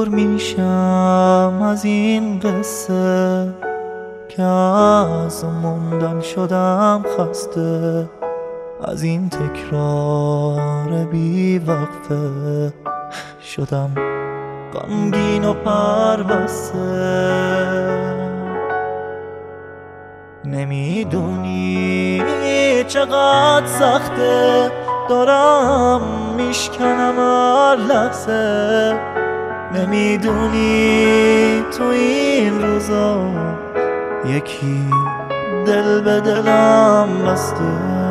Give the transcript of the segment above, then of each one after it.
میشم از این قصه که از موندن شدم خسته، از این تکرار بی وقفه شدم غمگین و پربسته. نمیدونی چقدر سخته، دارم میشکنم هر لحظه. نمیدونی تو این روزا یکی دل به دلم بسته.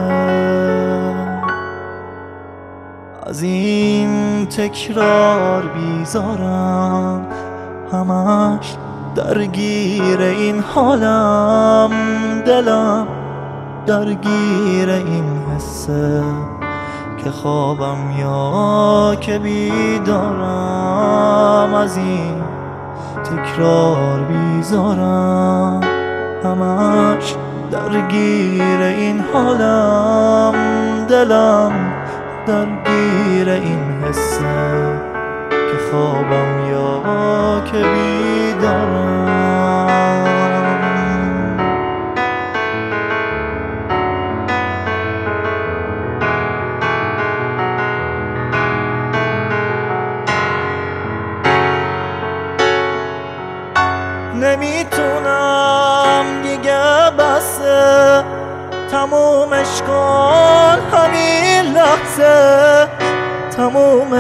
از این تکرار بیزارم، همش درگیر این حالم. دلم درگیر این حسه که خوابم یا که بیدارم. از این تکرار بیزارم، همش درگیر این حالم. دلم درگیر این حسه که خوابم یا که بیدارم. نمیتونم دیگه بسه، تمومش کن همین لحظه. تموم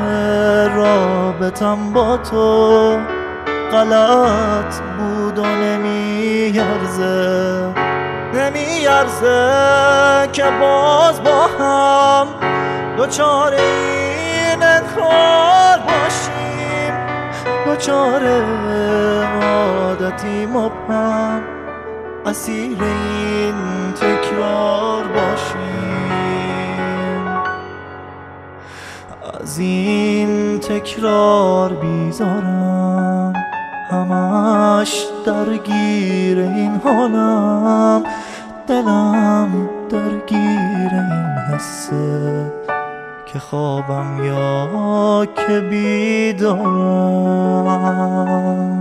رابطم با تو غلط بود و نمیارزه. نمیارزه که باز با هم دوچار این انکار باشیم، دوچار عادتی مبهم، اسیر این تکرار باشیم. از این تکرار بیزارم، همش درگیر این حالم. دلم درگیر این حسه که خوابم یا که بیدارم.